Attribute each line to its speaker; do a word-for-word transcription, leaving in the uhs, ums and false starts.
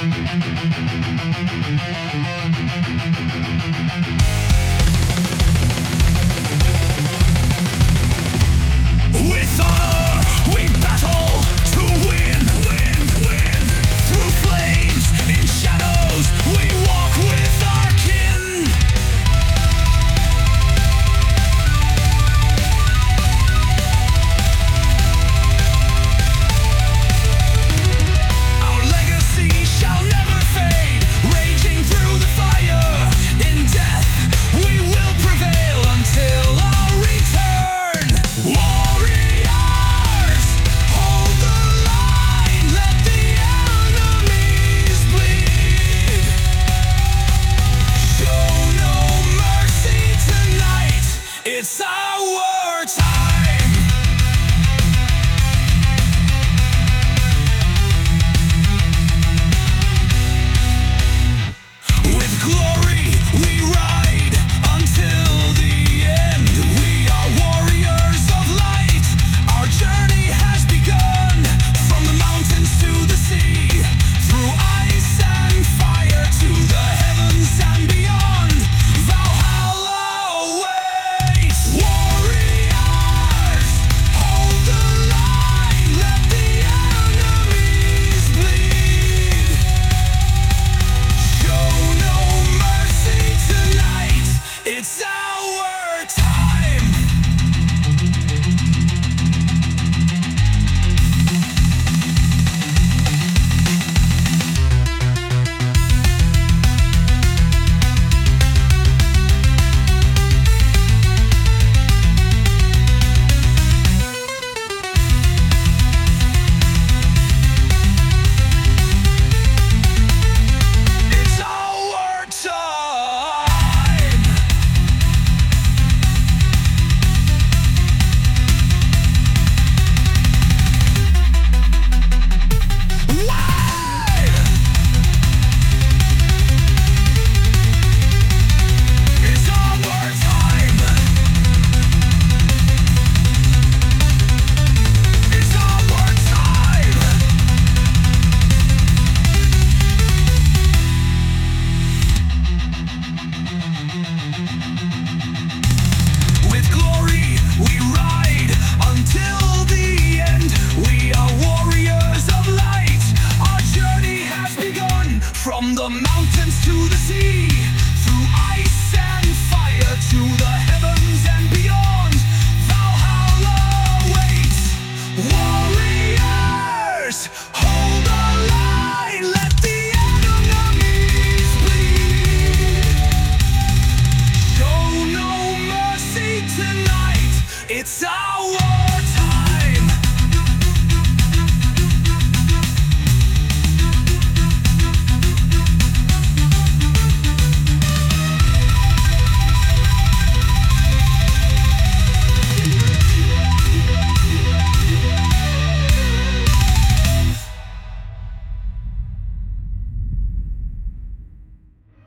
Speaker 1: With honor, we battle to win, win, win. Through flames, in shadows, we walk with our kin. Our legacy shall never fade, raging through the fire. In death, we will prevail until our return. Warriors, hold the line, let the enemies bleed. Show no mercy tonight, it's our time. With glory, we ride until the end. We are warriors of light. Our journey has begun. From the mountains to the sea, through ice and fire, to the heavens and beyond. Valhalla awaits. Warriors, hold the line, let the enemies bleed. Show no mercy tonight, it's our time. It's our time. Why? It's our time. It's our time. With glory, we ride until the end. We are warriors of light. Our journey has begun. From the mountains to the sea, through ice and fire, to the heavens and beyond. Valhalla awaits. Warriors, hold the line, let the enemies bleed. Show no mercy tonight, it's our